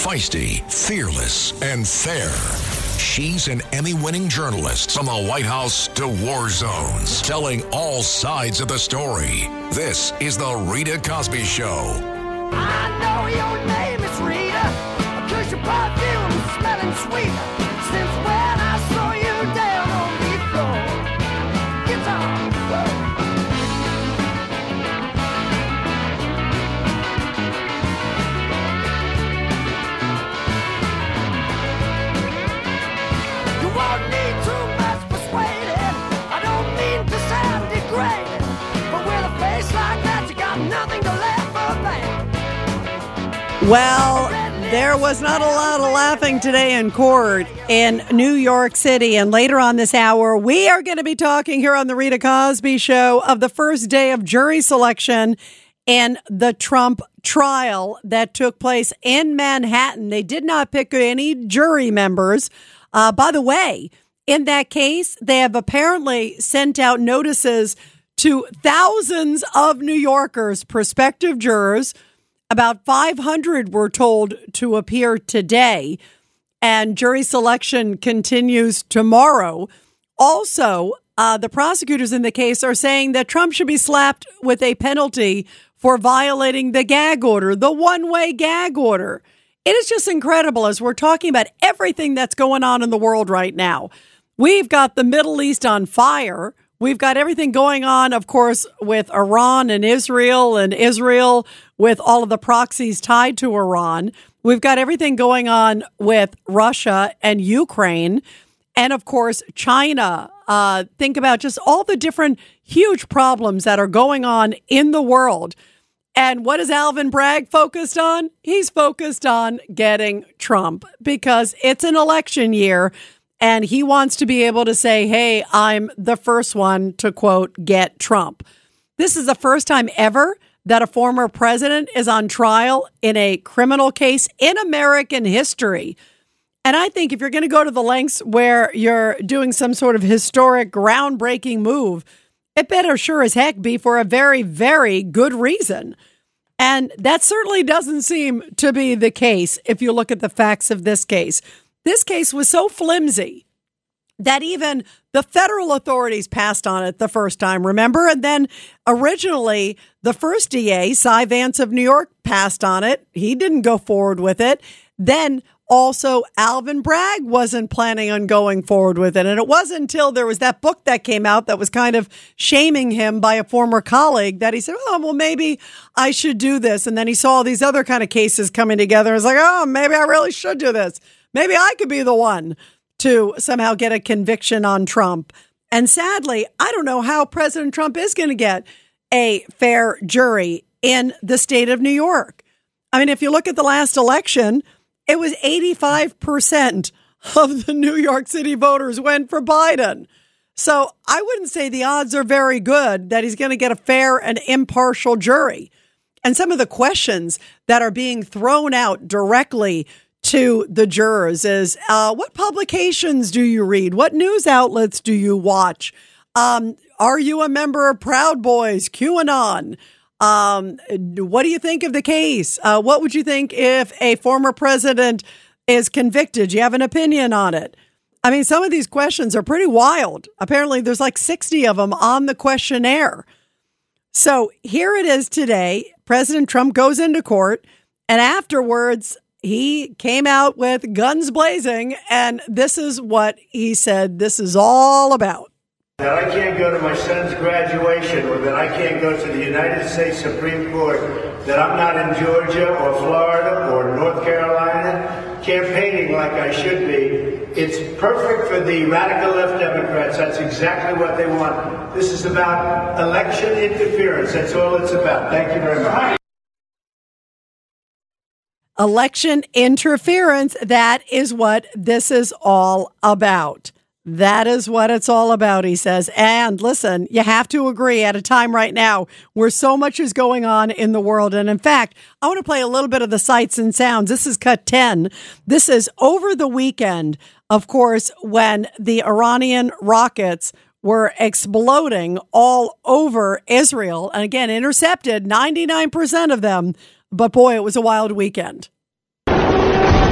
Feisty, fearless, and fair. She's an Emmy-winning journalist from the White House to war zones, telling all sides of the story. This is The Rita Cosby Show. I know your name is Rita, 'cause your perfume is smelling sweet. Since when I saw you down on the floor. Guitar, you won't need too much persuading. I don't mean to sound degrading, but with a face like that, you got nothing to laugh about. Well, there was not a lot of laughing today in court in New York City. And later on this hour, we are going to be talking here on The Rita Cosby Show of the first day of jury selection in the Trump trial that took place in Manhattan. They did not pick any jury members. By the way, in that case, they have apparently sent out notices to thousands of New Yorkers, prospective jurors. About 500 were told to appear today, and jury selection continues tomorrow. Also, the prosecutors in the case are saying that Trump should be slapped with a penalty for violating the gag order, the one-way gag order. It is just incredible as we're talking about everything that's going on in the world right now. We've got the Middle East on fire. We've got everything going on, of course, with Iran and Israel with all of the proxies tied to Iran. We've got everything going on with Russia and Ukraine. And, of course, China. Think about just all the different huge problems that are going on in the world. And what is Alvin Bragg focused on? He's focused on getting Trump because it's an election year. And he wants to be able to say, hey, I'm the first one to, quote, get Trump. This is the first time ever that a former president is on trial in a criminal case in American history. And I think if you're going to go to the lengths where you're doing some sort of historic, groundbreaking move, it better sure as heck be for a very, very good reason. And that certainly doesn't seem to be the case if you look at the facts of this case. This case was so flimsy that even the federal authorities passed on it the first time, remember? And then originally, the first DA, Cy Vance of New York, passed on it. He didn't go forward with it. Then also, Alvin Bragg wasn't planning on going forward with it. And it wasn't until there was that book that came out that was kind of shaming him by a former colleague that he said, oh, well, maybe I should do this. And then he saw all these other kind of cases coming together. And was like, oh, maybe I really should do this. Maybe I could be the one to somehow get a conviction on Trump. And sadly, I don't know how President Trump is going to get a fair jury in the state of New York. I mean, if you look at the last election, it was 85% of the New York City voters went for Biden. So I wouldn't say the odds are very good that he's going to get a fair and impartial jury. And some of the questions that are being thrown out directly to the jurors is, what publications do you read? What news outlets do you watch? Are you a member of Proud Boys, QAnon? What do you think of the case? What would you think if a former president is convicted? Do you have an opinion on it? I mean, some of these questions are pretty wild. Apparently, there's like 60 of them on the questionnaire. So here it is today. President Trump goes into court, and afterwards, he came out with guns blazing, and this is what he said this is all about. That I can't go to my son's graduation, or that I can't go to the United States Supreme Court, that I'm not in Georgia or Florida or North Carolina campaigning like I should be. It's perfect for the radical left Democrats. That's exactly what they want. This is about election interference. That's all it's about. Thank you very much. Election interference. That is what this is all about. That is what it's all about, he says. And listen, you have to agree at a time right now where so much is going on in the world. And in fact, I want to play a little bit of the sights and sounds. This is cut 10. This is over the weekend, of course, when the Iranian rockets were exploding all over Israel. And again, intercepted 99% of them. But boy, it was a wild weekend.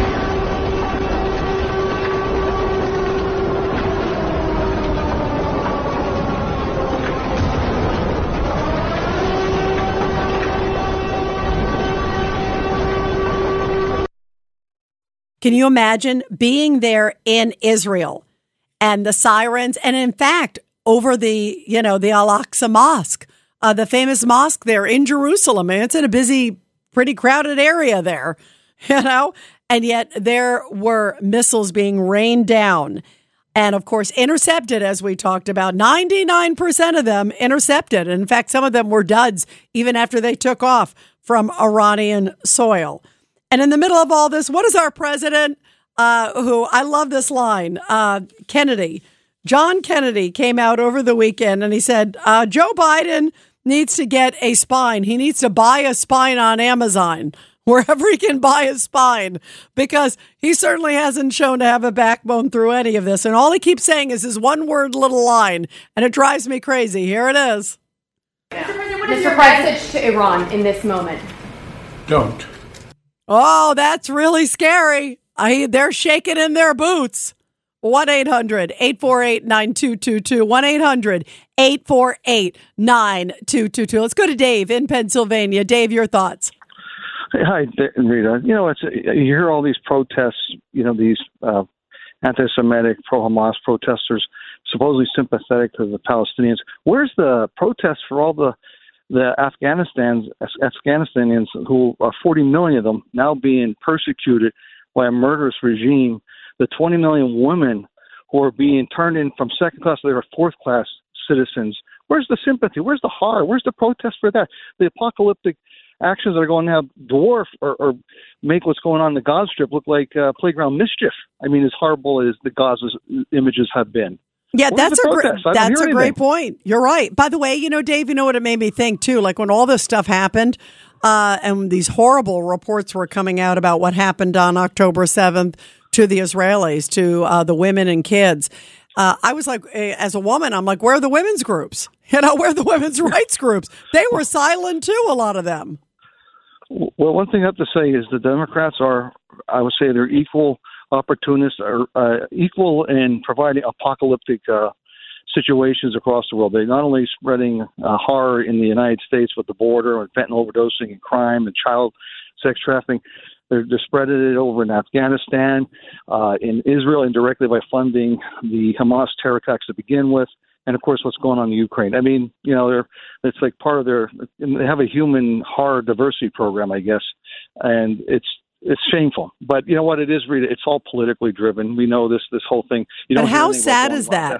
Can you imagine being there in Israel and the sirens? And in fact, over the Al-Aqsa Mosque, the famous mosque there in Jerusalem. And it's in a busy, pretty crowded area there, and yet there were missiles being rained down. And, of course, intercepted, as we talked about. 99% of them intercepted. And in fact, some of them were duds even after they took off from Iranian soil. And in the middle of all this, what is our president, who I love this line, Kennedy, John Kennedy came out over the weekend and he said, Joe Biden needs to get a spine. He needs to buy a spine on Amazon, wherever he can buy a spine, because he certainly hasn't shown to have a backbone through any of this. And all he keeps saying is his one-word little line, and it drives me crazy. Here it is. What is your message to Iran in this moment? Don't. Oh, that's really scary. They're shaking in their boots. 1-800-848-9222. 1-800-848-9222. Let's go to Dave in Pennsylvania. Dave, your thoughts. Hi, Rita. You hear all these protests, these anti-Semitic, pro-Hamas protesters, supposedly sympathetic to the Palestinians. Where's the protest for all the Afghanistanians who are 40 million of them now being persecuted by a murderous regime? The 20 million women who are being turned in from second class to their fourth class citizens. Where's the sympathy? Where's the heart? Where's the protest for that? The apocalyptic actions that are going to have dwarf or make what's going on in the Gaza Strip look like playground mischief. I mean, as horrible as the Gaza's images have been. Yeah, that's a great point. You're right. By the way, Dave, you know what it made me think too? Like when all this stuff happened, and these horrible reports were coming out about what happened on October 7th to the Israelis, to the women and kids. I was like, as a woman, I'm like, where are the women's groups? Where are the women's rights groups? They were silent too, a lot of them. Well, one thing I have to say is the Democrats are, I would say they're equal opportunists, or equal in providing apocalyptic situations across the world. They're not only spreading horror in the United States with the border and fentanyl overdosing and crime and child sex trafficking. They're spreading it over in Afghanistan, in Israel, indirectly by funding the Hamas terror attacks to begin with, and of course what's going on in Ukraine. I mean, it's like part of they have a human horror diversity program, I guess, and it's shameful. But you know what it is, Rita? It's all politically driven. We know this whole thing. But how sad is that?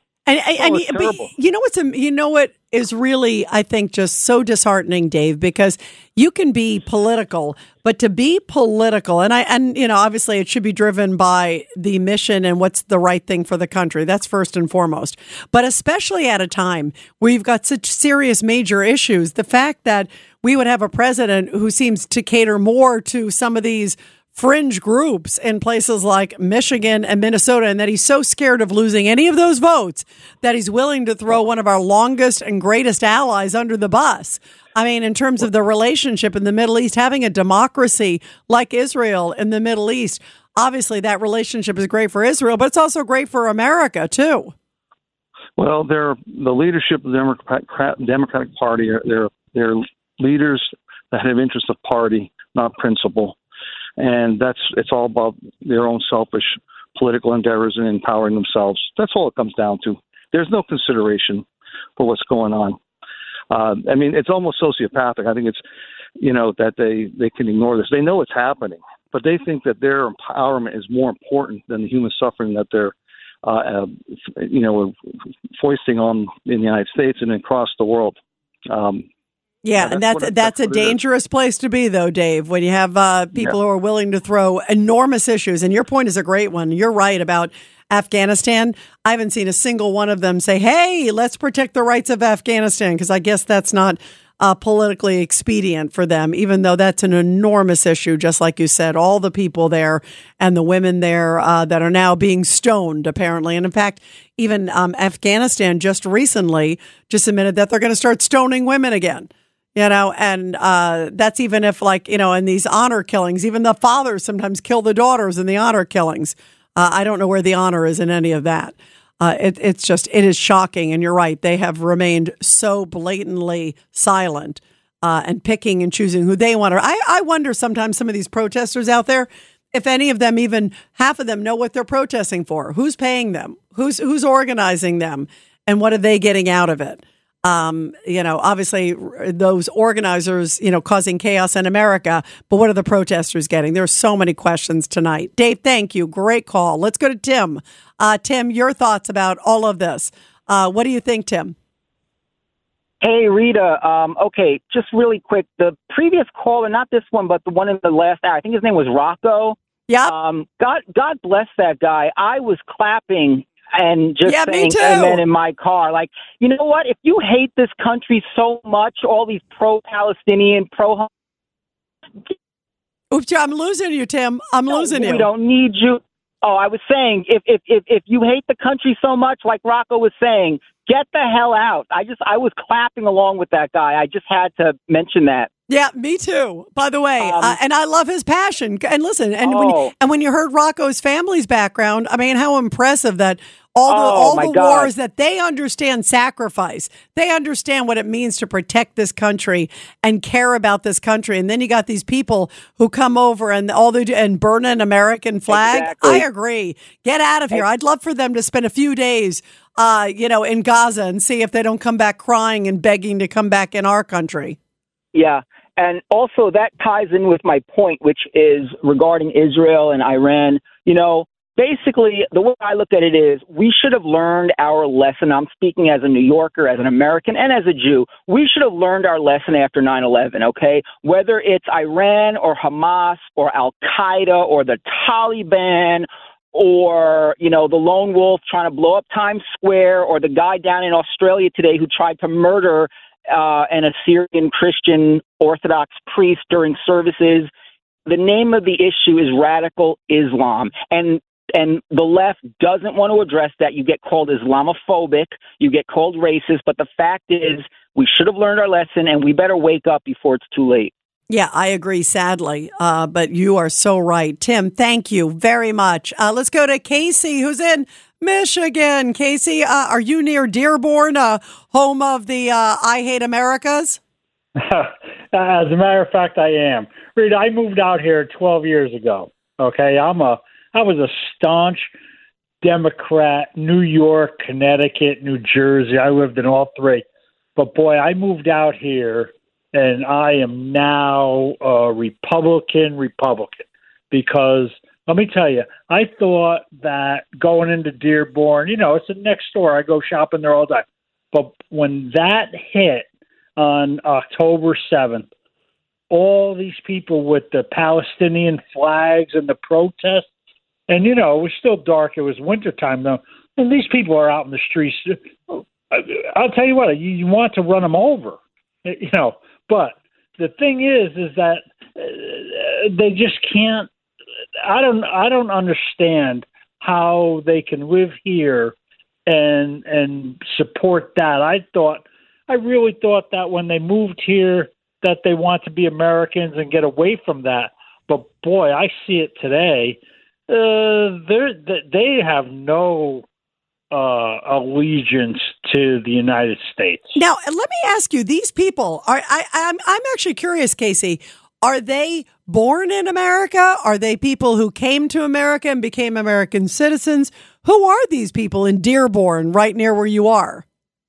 But you know what is really, I think, just so disheartening, Dave, because you can be political, but to be political, and obviously it should be driven by the mission and what's the right thing for the country. That's first and foremost. But especially at a time where you've got such serious major issues, the fact that we would have a president who seems to cater more to some of these fringe groups in places like Michigan and Minnesota, and that he's so scared of losing any of those votes that he's willing to throw one of our longest and greatest allies under the bus. I mean, in terms of the relationship in the Middle East, having a democracy like Israel in the Middle East, obviously that relationship is great for Israel, but it's also great for America, too. Well, the leadership of the Democratic Party, they're leaders that have interest of party, not principle. And it's all about their own selfish political endeavors and empowering themselves. That's all it comes down to. There's no consideration for what's going on. It's almost sociopathic. I think it's, that they can ignore this. They know it's happening, but they think that their empowerment is more important than the human suffering that they're, foisting on in the United States and across the world. And that's a dangerous place to be, though, Dave, when you have people who are willing to throw enormous issues. And your point is a great one. You're right about Afghanistan. I haven't seen a single one of them say, hey, let's protect the rights of Afghanistan, because I guess that's not politically expedient for them, even though that's an enormous issue, just like you said, all the people there and the women there that are now being stoned, apparently. And in fact, even Afghanistan just recently just admitted that they're going to start stoning women again. And that's even if, in these honor killings, even the fathers sometimes kill the daughters in the honor killings. I don't know where the honor is in any of that. It is shocking. And you're right. They have remained so blatantly silent and picking and choosing who they want to. I wonder sometimes some of these protesters out there, if any of them, even half of them, know what they're protesting for. Who's paying them? Who's organizing them? And what are they getting out of it? Obviously those organizers, causing chaos in America, but what are the protesters getting? There's so many questions tonight. Dave, thank you. Great call. Let's go to Tim. Tim, your thoughts about all of this. What do you think, Tim? Hey, Rita. Okay, just really quick. The previous caller, not this one, but the one in the last hour, I think his name was Rocco. Yeah. God bless that guy. I was clapping and just saying amen in my car. Like, you know what? If you hate this country so much, all these pro-Palestinian, Oops, I'm losing you, Tim. I'm losing you. We don't need you. Oh, I was saying, if you hate the country so much, like Rocco was saying, get the hell out. I was clapping along with that guy. I just had to mention that. Yeah, me too, by the way. And I love his passion. And listen, when you heard Rocco's family's background, I mean, how impressive that all the wars that they understand sacrifice. They understand what it means to protect this country and care about this country. And then you got these people who come over and and burn an American flag. Exactly. I agree. Get out of here. I'd love for them to spend a few days in Gaza and see if they don't come back crying and begging to come back in our country. Yeah. And also that ties in with my point, which is regarding Israel and Iran. Basically, the way I look at it is we should have learned our lesson. I'm speaking as a New Yorker, as an American, and as a Jew. We should have learned our lesson after 9/11, okay? Whether it's Iran or Hamas or Al-Qaeda or the Taliban or, the lone wolf trying to blow up Times Square or the guy down in Australia today who tried to murder an Assyrian Christian Orthodox priest during services. The name of the issue is radical Islam. And the left doesn't want to address that. You get called Islamophobic, you get called racist, but the fact is we should have learned our lesson and we better wake up before it's too late. Yeah, I agree, sadly, but you are so right. Tim, thank you very much. Let's go to Casey, who's in Michigan. Casey, are you near Dearborn, home of the I Hate Americas? As a matter of fact, I am. Rita, I moved out here 12 years ago. Okay, I was a staunch Democrat, New York, Connecticut, New Jersey. I lived in all three. But boy, I moved out here and I am now a Republican because let me tell you, I thought that going into Dearborn, it's the next door. I go shopping there all the time. But when that hit on October 7th, all these people with the Palestinian flags and the protests, and, it was still dark. It was wintertime, though. And these people are out in the streets. I'll tell you what, you want to run them over, But the thing is that they just can't. I don't understand how they can live here and support that. I really thought that when they moved here that they want to be Americans and get away from that. But boy, I see it today. They have no allegiance to the United States. Now, let me ask you: these people I'm actually curious, Casey. Are they born in America? Are they people who came to America and became American citizens? Who are these people in Dearborn, right near where you are?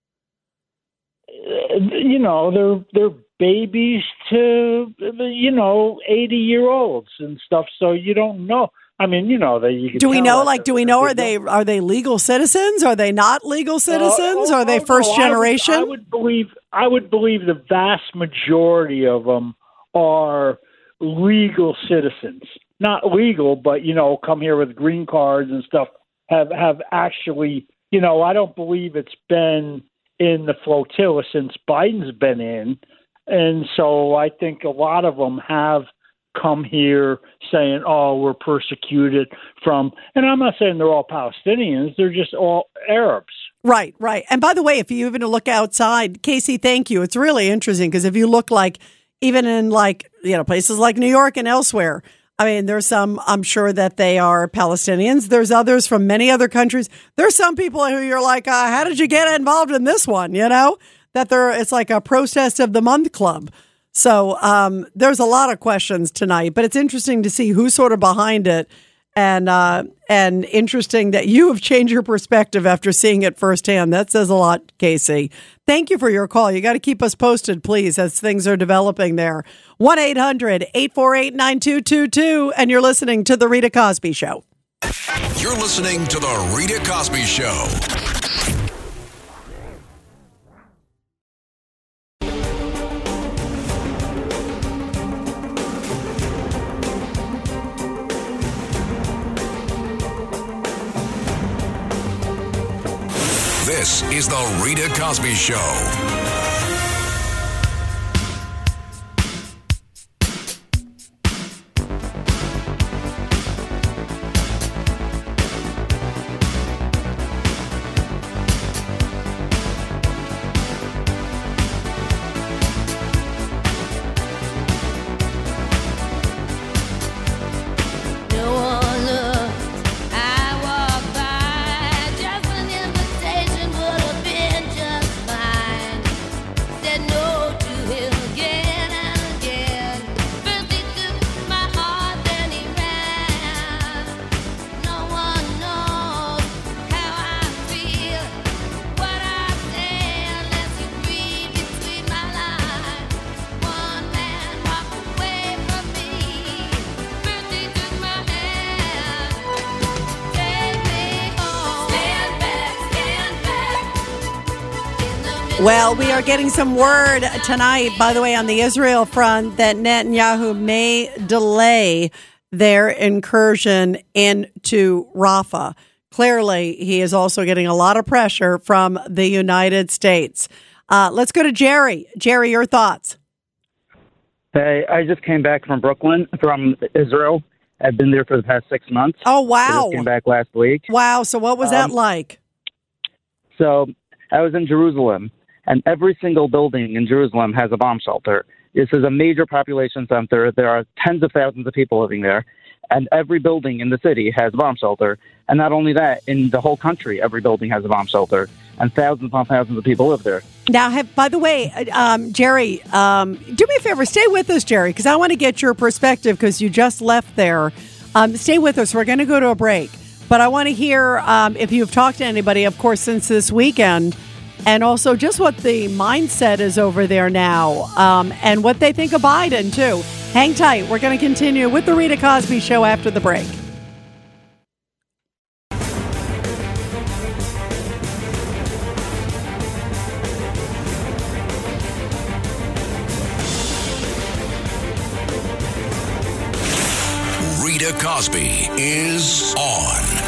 They're babies to 80-year-olds and stuff. So you don't know. I mean, do we know? Are they legal citizens? Are they not legal citizens? Are they first generation? I would believe the vast majority of them are legal citizens. Not legal, but come here with green cards and stuff. Have actually, I don't believe it's been in the flotilla since Biden's been in, and so I think a lot of them have come here saying, "Oh, we're persecuted from," and I'm not saying they're all Palestinians; they're just all Arabs. Right. And by the way, if you even look outside, Casey, thank you. It's really interesting because if you look even in places like New York and elsewhere, I mean, there's some, I'm sure that they are Palestinians. There's others from many other countries. There's some people who you're like, how did you get involved in this one? That it's like a protest of the month club. So there's a lot of questions tonight, but it's interesting to see who's sort of behind it. And interesting that you have changed your perspective after seeing it firsthand. That says a lot, Casey. Thank you for your call. You got to keep us posted, please, as things are developing there. 1-800-848-9222, and you're listening to The Rita Cosby Show. You're listening to The Rita Cosby Show. This is The Rita Cosby Show. Well, we are getting some word tonight, by the way, on the Israel front that Netanyahu may delay their incursion into Rafah. Clearly, he is also getting a lot of pressure from the United States. Let's go to Jerry. Jerry, your thoughts? Hey, I just came back from Brooklyn, from Israel. I've been there for the past 6 months. Oh, wow. I just came back last week. Wow. So what was that like? So I was in Jerusalem, and every single building in Jerusalem has a bomb shelter. This is a major population center. There are tens of thousands of people living there, and every building in the city has a bomb shelter. And not only that, in the whole country, every building has a bomb shelter, and thousands upon thousands of people live there. Now, by the way, Jerry, do me a favor, stay with us, Jerry, because I want to get your perspective because you just left there. Stay with us. We're going to go to a break, but I want to hear if you've talked to anybody, of course, since this weekend, and also just what the mindset is over there now, and what they think of Biden, too. Hang tight. We're going to continue with The Rita Cosby Show after the break. Rita Cosby is on.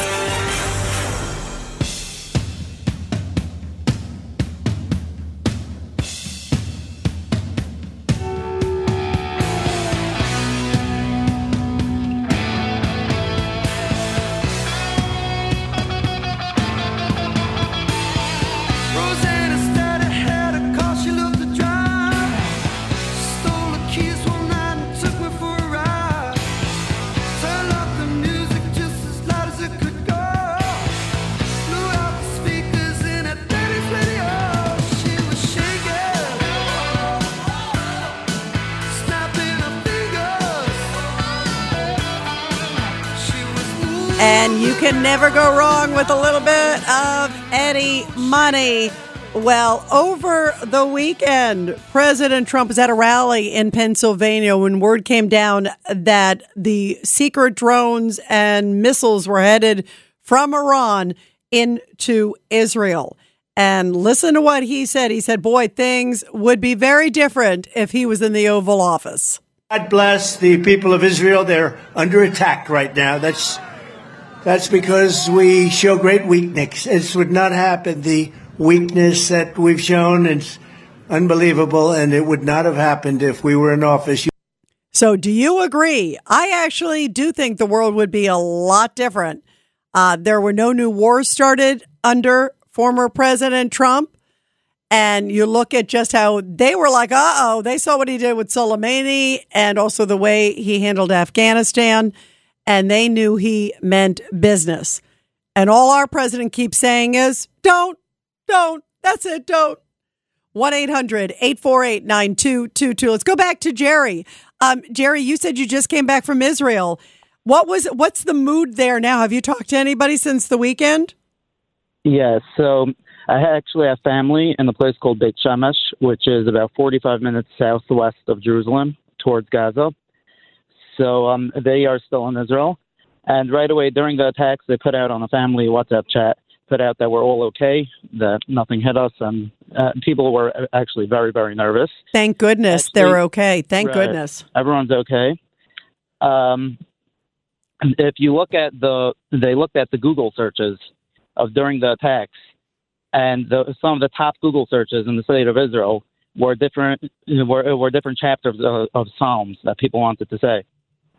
And you can never go wrong with a little bit of Eddie money. Well, over the weekend, President Trump was at a rally in Pennsylvania when word came down that the secret drones and missiles were headed from Iran into Israel. And listen to what he said. He said, boy, things would be very different if he was in the Oval Office. God bless the people of Israel. They're under attack right now. That's because we show great weakness. This would not happen. The weakness that we've shown is unbelievable, and it would not have happened if we were in office. So do you agree? I actually do think the world would be a lot different. There were no new wars started under former President Trump. And you look at just how they were like, they saw what he did with Soleimani and also the way he handled Afghanistan. And they knew he meant business. And all our president keeps saying is, don't, that's it, don't. 1-800-848-9222. Let's go back to Jerry. Jerry, you said you just came back from Israel. What's the mood there now? Have you talked to anybody since the weekend? Yes. So I actually have family in a place called Beit Shemesh, which is about 45 minutes southwest of Jerusalem towards Gaza. So they are still in Israel. And right away during the attacks, they put out on a family WhatsApp chat, put out that we're all okay, that nothing hit us. And people were actually very, very nervous. Thank goodness they're okay. Thank goodness. Everyone's okay. If you look at they looked at the Google searches of during the attacks, and some of the top Google searches in the state of Israel were different chapters of Psalms that people wanted to say.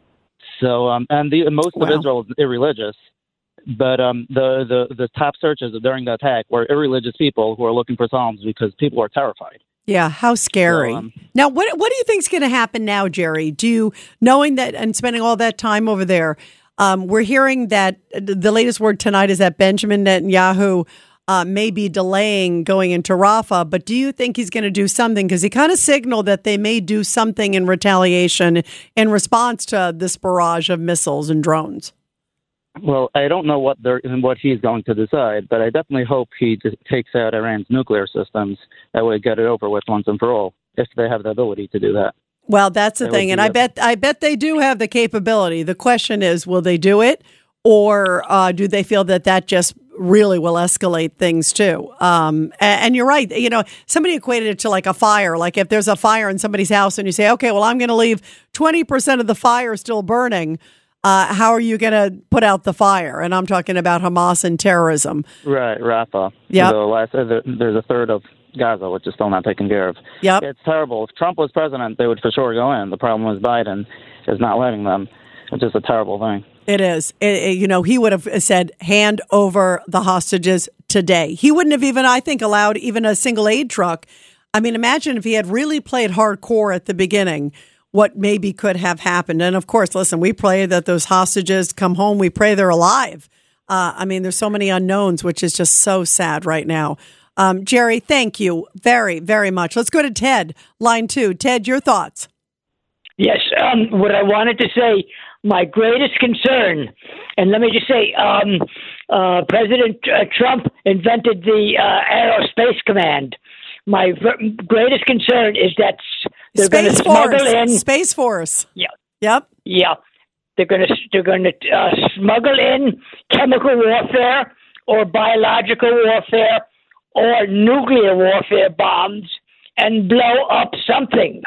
So, and most of Israel is irreligious, but the top searches during the attack were irreligious people who are looking for Psalms because people are terrified. Yeah, how scary. So, now, what do you think is going to happen now, Jerry? Knowing that and spending all that time over there, we're hearing that the latest word tonight is that Benjamin Netanyahu may be delaying going into Rafah, but do you think he's going to do something? Because he kind of signaled that they may do something in retaliation in response to this barrage of missiles and drones. Well, I don't know what he's going to decide, but I definitely hope he takes out Iran's nuclear systems. That way, get it over with once and for all, if they have the ability to do that. Well, that's the thing, and I bet they do have the capability. The question is, will they do it, or do they feel that just really will escalate things too? And you're right. You know, somebody equated it to like a fire. Like if there's a fire in somebody's house, and you say, okay, well, I'm going to leave 20% of the fire still burning. How are you going to put out the fire? And I'm talking about Hamas and terrorism. Right, Rafah. Yeah. There's a third of Gaza, which is still not taken care of. Yep. It's terrible. If Trump was president, they would for sure go in. The problem is Biden is not letting them. It's just a terrible thing. It is. He would have said, hand over the hostages today. He wouldn't have even, I think, allowed even a single aid truck. I mean, imagine if he had really played hardcore at the beginning, what maybe could have happened. And of course, listen, we pray that those hostages come home. We pray they're alive. There's so many unknowns, which is just so sad right now. Jerry, thank you very, very much. Let's go to Ted, line 2. Ted, your thoughts? Yes. What I wanted to say, my greatest concern, and let me just say, President Trump invented the Aerospace Command. My greatest concern is that they're going to smuggle in Space Force. Yeah. Yep. Yeah. They're going to smuggle in chemical warfare or biological warfare or nuclear warfare bombs and blow up something.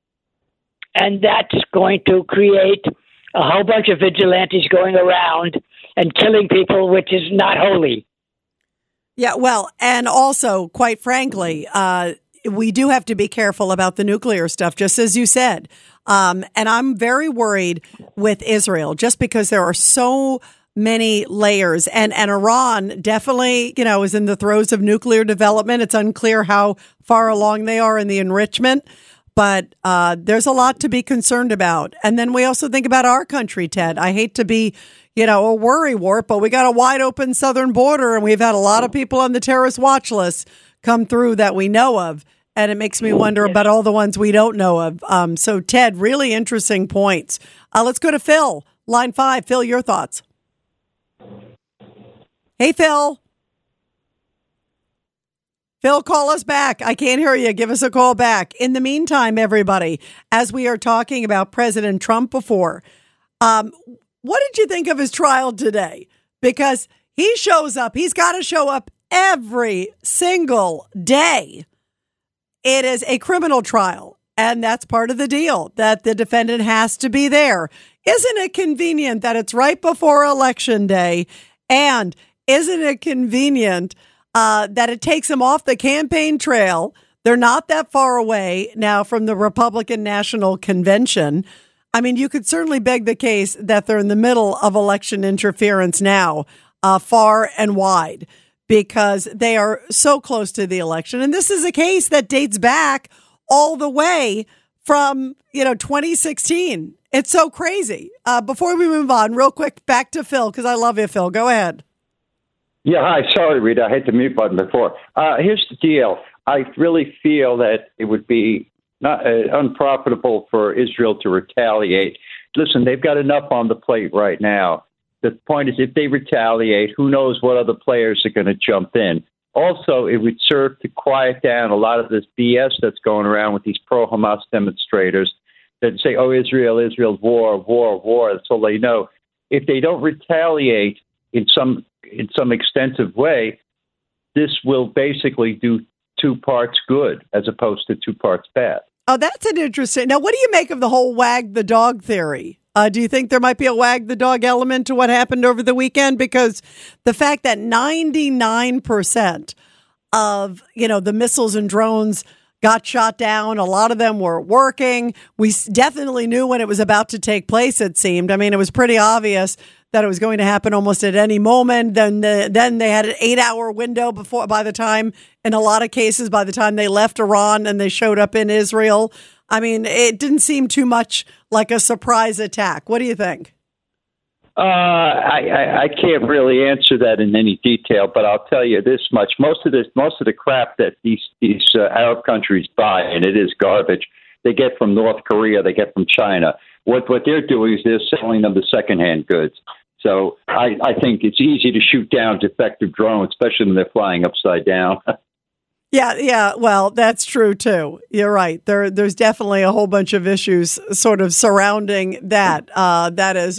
And that's going to create a whole bunch of vigilantes going around and killing people, which is not holy. Yeah, well, and also, quite frankly, we do have to be careful about the nuclear stuff, just as you said. And I'm very worried with Israel, just because there are so many layers. And Iran definitely, is in the throes of nuclear development. It's unclear how far along they are in the enrichment. But there's a lot to be concerned about. And then we also think about our country, Ted. I hate to be, a worry wart, but we got a wide open southern border, and we've had a lot of people on the terrorist watch list come through that we know of. And it makes me wonder about all the ones we don't know of. So, Ted, really interesting points. Let's go to Phil, line 5. Phil, your thoughts. Hey, Phil. Phil, call us back. I can't hear you. Give us a call back. In the meantime, everybody, as we are talking about President Trump before, what did you think of his trial today? Because he shows up. He's got to show up every single day. It is a criminal trial, and that's part of the deal, that the defendant has to be there. Isn't it convenient that it's right before Election Day? And isn't it convenient that it takes them off the campaign trail? They're not that far away now from the Republican National Convention. I mean, you could certainly beg the case that they're in the middle of election interference now, far and wide, because they are so close to the election. And this is a case that dates back all the way from, 2016. It's so crazy. Before we move on, real quick, back to Phil, because I love you, Phil. Go ahead. Yeah, hi. Sorry, Rita. I hit the mute button before. Here's the deal. I really feel that it would be not unprofitable for Israel to retaliate. Listen, they've got enough on the plate right now. The point is, if they retaliate, who knows what other players are going to jump in. Also, it would serve to quiet down a lot of this BS that's going around with these pro-Hamas demonstrators that say, oh, Israel's war. That's all they know. If they don't retaliate in some extensive way, this will basically do 2 parts good as opposed to 2 parts bad. Oh, that's an interesting. Now, what do you make of the whole wag the dog theory? Do you think there might be a wag the dog element to what happened over the weekend? Because the fact that 99% of, the missiles and drones got shot down, a lot of them were working. We definitely knew when it was about to take place, it seemed. I mean, it was pretty obvious that it was going to happen almost at any moment. Then they had an 8-hour window by the time they left Iran and they showed up in Israel. I mean, it didn't seem too much like a surprise attack. What do you think? I can't really answer that in any detail, but I'll tell you this much: most of the crap that these Arab countries buy, and it is garbage, they get from North Korea, they get from China. What they're doing is they're selling them the secondhand goods. So I think it's easy to shoot down defective drones, especially when they're flying upside down. Yeah. Well, that's true, too. You're right. There's definitely a whole bunch of issues sort of surrounding that. That is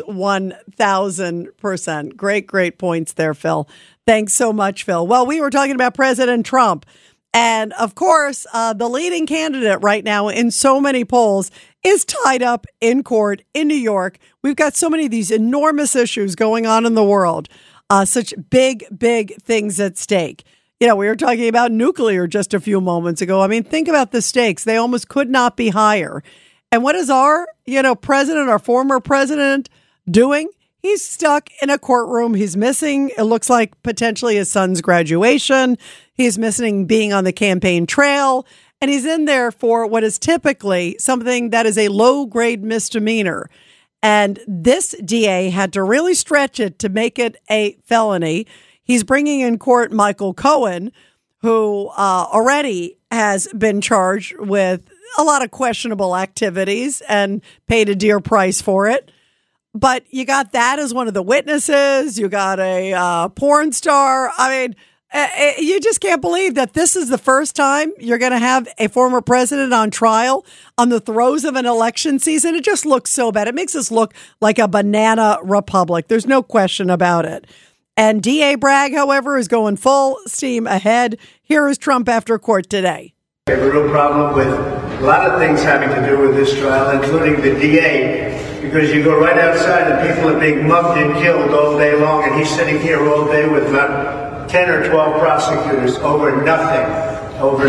1,000%. Great points there, Phil. Thanks so much, Phil. Well, we were talking about President Trump. And, of course, the leading candidate right now in so many polls is tied up in court in New York. We've got so many of these enormous issues going on in the world, such big things at stake. We were talking about nuclear just a few moments ago. I mean, think about the stakes. They almost could not be higher. And what is our former president doing? He's stuck in a courtroom. He's missing, it looks like, potentially his son's graduation. He's missing being on the campaign trail. And he's in there for what is typically something that is a low-grade misdemeanor. And this DA had to really stretch it to make it a felony. He's bringing in court Michael Cohen, who already has been charged with a lot of questionable activities and paid a dear price for it. But you got that as one of the witnesses. You got a porn star. I mean, you just can't believe that this is the first time you're going to have a former president on trial on the throes of an election season. It just looks so bad. It makes us look like a banana republic. There's no question about it. And DA Bragg, however, is going full steam ahead. Here is Trump after court today. I have a real problem with a lot of things having to do with this trial, including the DA, because you go right outside and people are being mugged and killed all day long, and he's sitting here all day with about 10 or 12 prosecutors over nothing, over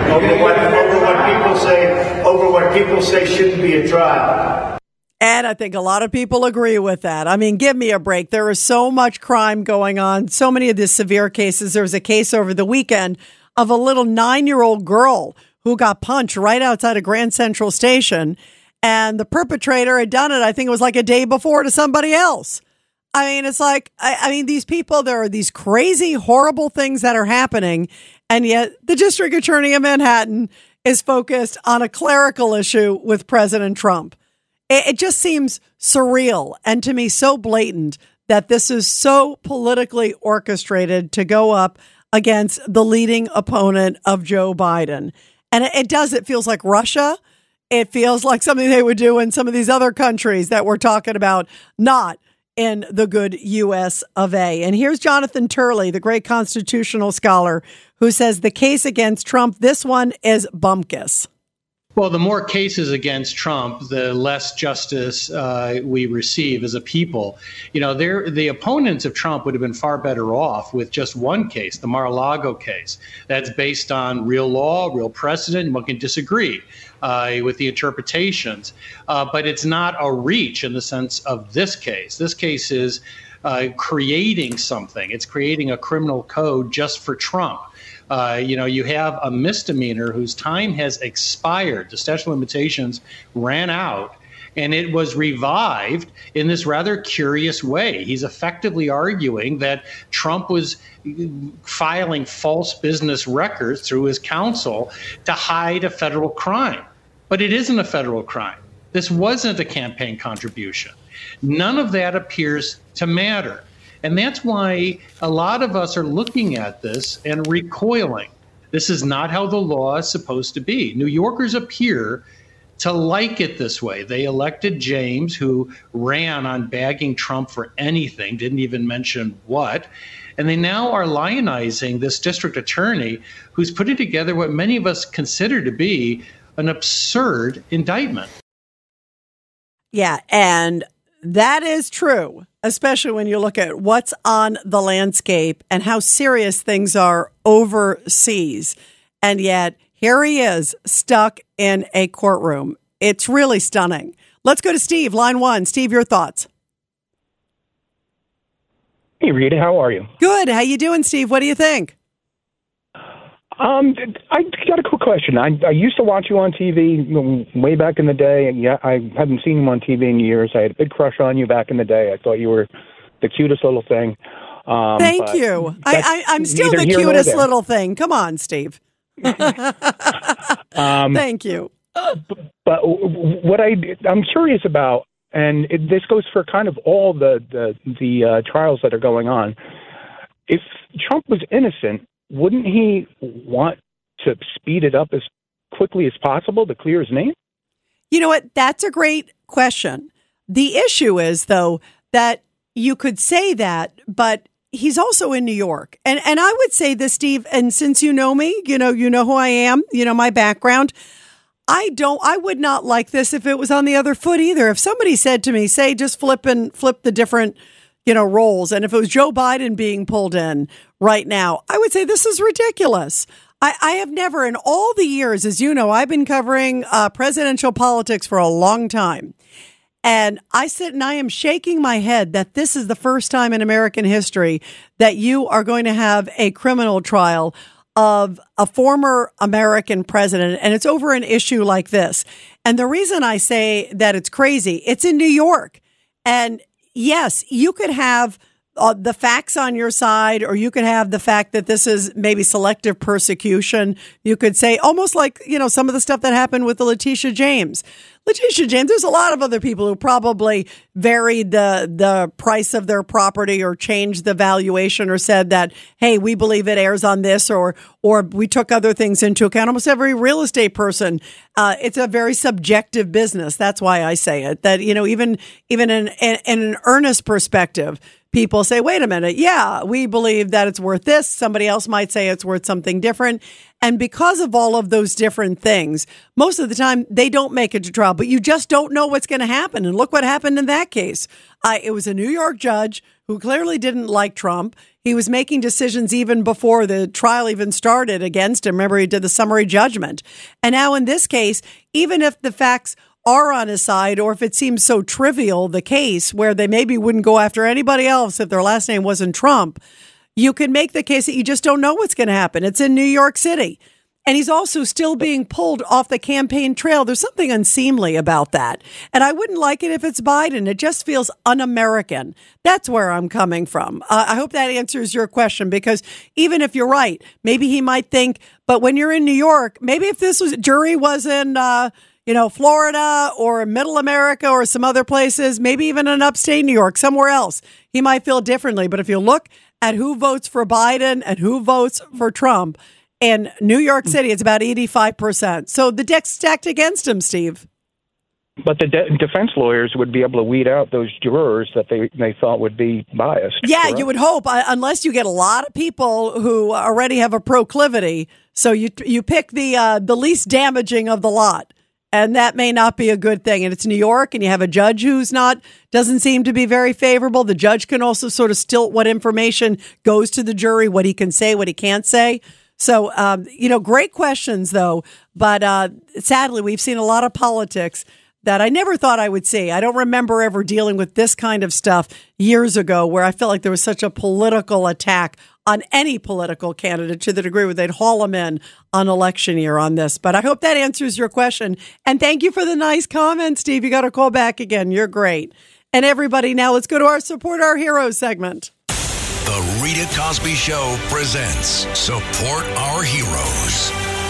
what people say shouldn't be a trial. And I think a lot of people agree with that. I mean, give me a break. There is so much crime going on, so many of these severe cases. There was a case over the weekend of a little 9-year-old girl who got punched right outside of Grand Central Station. And the perpetrator had done it, I think it was like a day before, to somebody else. I mean, it's like, these people, there are these crazy, horrible things that are happening. And yet the district attorney of Manhattan is focused on a clerical issue with President Trump. It just seems surreal and to me so blatant that this is so politically orchestrated to go up against the leading opponent of Joe Biden. And it feels like Russia. It feels like something they would do in some of these other countries that we're talking about, not in the good U.S. of A. And here's Jonathan Turley, the great constitutional scholar, who says the case against Trump, this one is bumkus. Well, the more cases against Trump, the less justice we receive as a people. The opponents of Trump would have been far better off with just one case, the Mar-a-Lago case. That's based on real law, real precedent, and one can disagree with the interpretations. But it's not a reach in the sense of this case. This case is creating something. It's creating a criminal code just for Trump. You have a misdemeanor whose time has expired. The statute of limitations ran out, And it was revived in this rather curious way. He's effectively arguing that Trump was filing false business records through his counsel to hide a federal crime. But it isn't a federal crime. This wasn't a campaign contribution. None of that appears to matter. And that's why a lot of us are looking at this and recoiling. This is not how the law is supposed to be. New Yorkers appear to like it this way. They elected James, who ran on bagging Trump for anything, didn't even mention what. And they now are lionizing this district attorney who's putting together what many of us consider to be an absurd indictment. Yeah, and that is true, especially when you look at what's on the landscape and how serious things are overseas. And yet, here he is, stuck in a courtroom. It's really stunning. Let's go to Steve, line 1. Steve, your thoughts. Hey, Rita, how are you? Good. How you doing, Steve? What do you think? I got a quick question. I used to watch you on TV way back in the day, and yeah, I haven't seen you on TV in years. I had a big crush on you back in the day. I thought you were the cutest little thing. Thank you. I'm still the cutest little thing. Come on, Steve. Thank you. But what I'm curious about, and this goes for kind of all the trials that are going on. If Trump was innocent, wouldn't he want to speed it up as quickly as possible to clear his name? You know what? That's a great question. The issue is, though, that you could say that, but he's also in New York. And I would say this, Steve, and since you know me, you know who I am, you know my background. I would not like this if it was on the other foot either. If somebody said to me, say, just flip the different, roles. And if it was Joe Biden being pulled in right now, I would say this is ridiculous. I have never in all the years, as you know, I've been covering presidential politics for a long time. And I sit and I am shaking my head that this is the first time in American history that you are going to have a criminal trial of a former American president. And it's over an issue like this. And the reason I say that it's crazy, it's in New York. And yes, you could have the facts on your side, or you could have the fact that this is maybe selective persecution. You could say almost like, some of the stuff that happened with the Letitia James. There's a lot of other people who probably varied the price of their property or changed the valuation or said that, hey, we believe it airs on this, or we took other things into account. Almost every real estate person, it's a very subjective business. That's why I say it, that, even in an earnest perspective, people say, wait a minute, yeah, we believe that it's worth this. Somebody else might say it's worth something different. And because of all of those different things, most of the time they don't make it to trial, but you just don't know what's going to happen. And look what happened in that case. It was a New York judge who clearly didn't like Trump. He was making decisions even before the trial even started against him. Remember, he did the summary judgment. And now in this case, even if the facts are on his side, or if it seems so trivial, the case where they maybe wouldn't go after anybody else if their last name wasn't Trump, you can make the case that you just don't know what's going to happen. It's in New York City. And he's also still being pulled off the campaign trail. There's something unseemly about that. And I wouldn't like it if it's Biden. It just feels un-American. That's where I'm coming from. I hope that answers your question, because even if you're right, maybe he might think, but when you're in New York, maybe if this jury was in, Florida or Middle America or some other places, maybe even in upstate New York, somewhere else, he might feel differently. But if you look at who votes for Biden and who votes for Trump, in New York City, it's about 85%. So the deck's stacked against him, Steve. But the defense lawyers would be able to weed out those jurors that they thought would be biased. Yeah, correct? You would hope, unless you get a lot of people who already have a proclivity. So you pick the least damaging of the lot. And that may not be a good thing. And it's New York, and you have a judge who's doesn't seem to be very favorable. The judge can also sort of stilt what information goes to the jury, what he can say, what he can't say. So, great questions, though. But sadly, we've seen a lot of politics that I never thought I would see. I don't remember ever dealing with this kind of stuff years ago where I felt like there was such a political attack on any political candidate to the degree where they'd haul them in on election year on this. But I hope that answers your question. And thank you for the nice comment, Steve. You got to call back again. You're great. And everybody, now let's go to our Support Our Heroes segment. The Rita Cosby Show presents Support Our Heroes.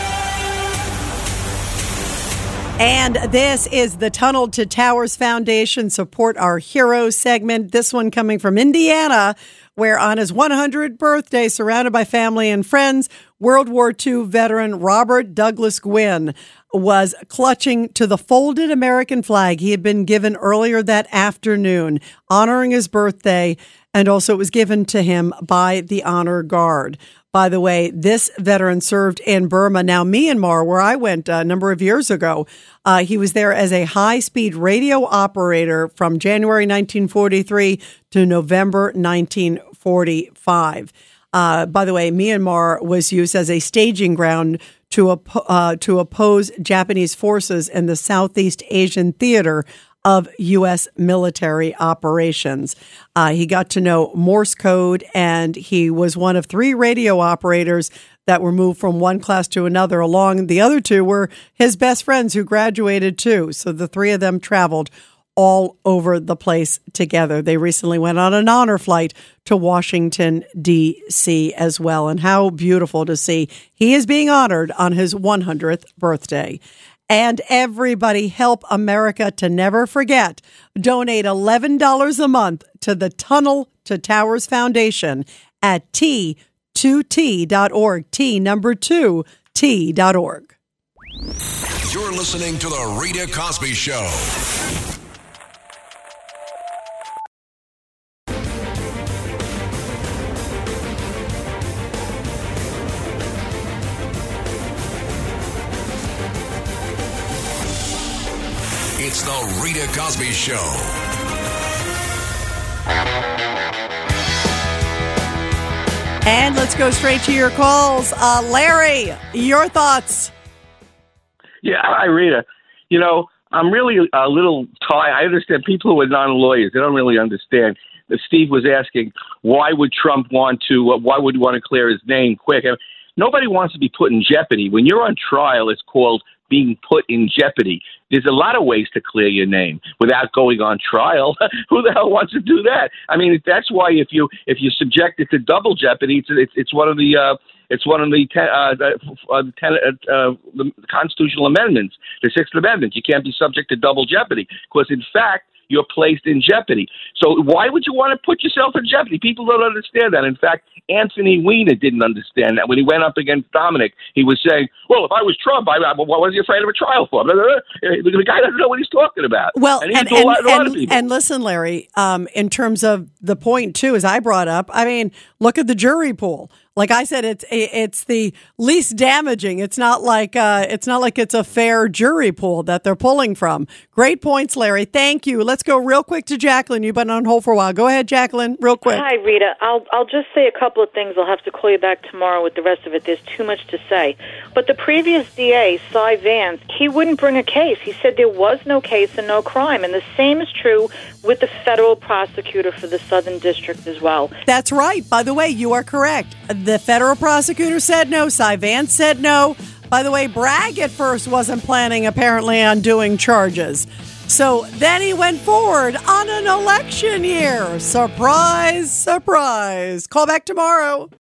And this is the Tunnel to Towers Foundation Support Our Heroes segment. This one coming from Indiana, where on his 100th birthday, surrounded by family and friends, World War II veteran Robert Douglas Gwynn was clutching to the folded American flag he had been given earlier that afternoon, honoring his birthday, and also it was given to him by the Honor Guard. By the way, this veteran served in Burma, now Myanmar, where I went a number of years ago. He was there as a high-speed radio operator from January 1943 to November 1945. By the way, Myanmar was used as a staging ground to oppose Japanese forces in the Southeast Asian theater of U.S. military operations. He got to know Morse code, and he was one of 3 radio operators that were moved from one class to another along. The other 2 were his best friends who graduated too. So the 3 of them traveled all over the place together. They recently went on an honor flight to Washington, D.C. as well. And how beautiful to see he is being honored on his 100th birthday. And everybody, help America to never forget. Donate $11 a month to the Tunnel to Towers Foundation at T2T.org. T2T.org. You're listening to The Rita Cosby Show. It's The Rita Cosby Show. And let's go straight to your calls. Larry, your thoughts? Yeah, hi, Rita. You know, I'm really a little tired. I understand people who are non-lawyers, they don't really understand. Steve was asking, why would Trump want to clear his name quick? Nobody wants to be put in jeopardy. When you're on trial, it's called being put in jeopardy. There's a lot of ways to clear your name without going on trial. Who the hell wants to do that? I mean, that's why if you subject it to double jeopardy, it's one of the constitutional amendments, the 6th Amendment. You can't be subject to double jeopardy because, in fact, you're placed in jeopardy. So why would you want to put yourself in jeopardy? People don't understand that. In fact, Anthony Weiner didn't understand that. When he went up against Dominic, he was saying, well, if I was Trump, what was he afraid of a trial for? The guy doesn't know what he's talking about. Well, and a lot of people. And listen, Larry, in terms of the point, too, as I brought up, I mean, look at the jury pool. Like I said, it's the least damaging. It's not like it's a fair jury pool that they're pulling from. Great points, Larry. Thank you. Let's go real quick to Jacqueline. You've been on hold for a while. Go ahead, Jacqueline, real quick. Hi, Rita. I'll just say a couple of things. I'll have to call you back tomorrow with the rest of it. There's too much to say. But the previous DA, Cy Vance, he wouldn't bring a case. He said there was no case and no crime. And the same is true with the federal prosecutor for the Southern District as well. That's right. By the way, you are correct. The federal prosecutor said no. Cy Vance said no. By the way, Bragg at first wasn't planning, apparently, on doing charges. So then he went forward on an election year. Surprise, surprise. Call back tomorrow.